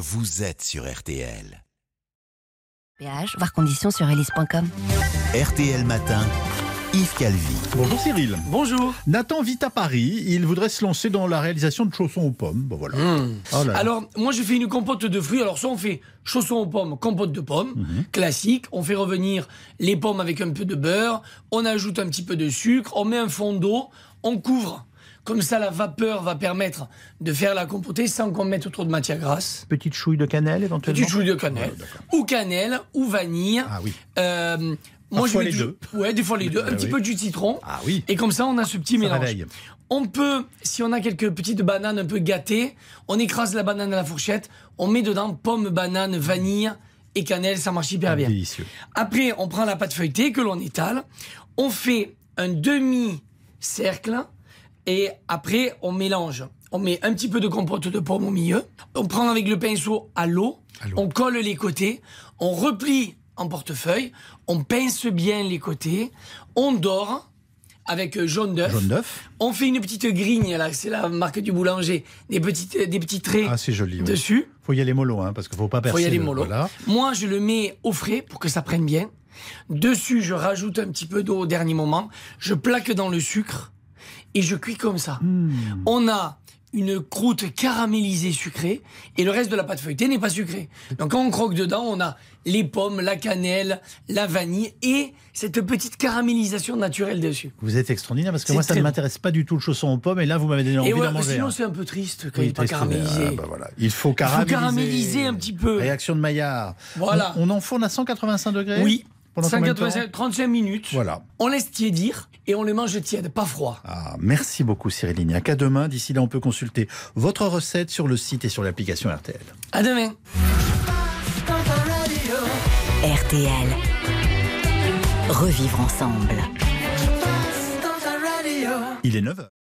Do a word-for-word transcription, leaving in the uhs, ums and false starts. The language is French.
vous êtes sur R T L. Péage, voir conditions sur hélice point com. R T L Matin, Yves Calvi. Bonjour Cyril. Bonjour. Nathan vit à Paris. Il voudrait se lancer dans la réalisation de chaussons aux pommes. Bon, voilà. Mmh. Oh là là. Alors, moi, je fais une compote de fruits. Alors, soit on fait chaussons aux pommes, compote de pommes, mmh. classique. On fait revenir les pommes avec un peu de beurre. On ajoute un petit peu de sucre. On met un fond d'eau. On couvre. Comme ça, la vapeur va permettre de faire la compotée sans qu'on mette trop de matière grasse. Petite chouille de cannelle éventuellement. Petite chouille de cannelle. Ouais, ou cannelle, ou vanille. Ah oui. Euh, Moi, Parfois je mets les toujours... deux. Ouais, des fois les deux. Un Ah petit oui. peu de jus de citron. Ah oui. Et comme ça, on a ce petit Ça mélange. réveille. On peut, si on a quelques petites bananes un peu gâtées, on écrase la banane à la fourchette, on met dedans pommes, bananes, vanille et cannelle, ça marche hyper bien. Délicieux. Après, on prend la pâte feuilletée que l'on étale, on fait un demi-cercle et après, on mélange. On met un petit peu de compote de pommes au milieu, on prend avec le pinceau à l'eau, À l'eau. on colle les côtés, on replie en portefeuille, on pince bien les côtés, on dore avec jaune d'œuf. Jaune d'œuf. On fait une petite grigne, là, c'est la marque du boulanger, des, petites, des petits traits Ah, c'est joli. Oui. dessus. Faut y aller mollo, hein, parce qu'il faut pas percer. Faut y aller le- mollo. Voilà. Moi, je le mets au frais pour que ça prenne bien. Dessus, je rajoute un petit peu d'eau au dernier moment. Je plaque dans le sucre et je cuis comme ça. Mmh. On a une croûte caramélisée sucrée et le reste de la pâte feuilletée n'est pas sucré. Donc quand on croque dedans, on a les pommes, la cannelle, la vanille et cette petite caramélisation naturelle dessus. Vous êtes extraordinaire parce que C'est moi ça très ne bon. m'intéresse pas du tout le chausson aux pommes et là vous m'avez donné envie Et ouais, d'en manger. sinon hein. c'est un peu triste quand Oui, il n'est pas triste, caramélisé. ah, bah voilà. Il faut Il faut caraméliser. caraméliser un petit peu. Réaction de Maillard. Voilà. On, on enfourne à cent quatre-vingt-cinq degrés. Oui, Pendant combien de temps cent quatre-vingt-cinq, trente-cinq minutes. Voilà. On laisse tiédir et on les mange tièdes, pas froid. Ah, merci beaucoup Cyril Lignac. À demain. D'ici là, on peut consulter votre recette sur le site et sur l'application R T L. À demain. R T L. Revivre ensemble. Il est neuf heures.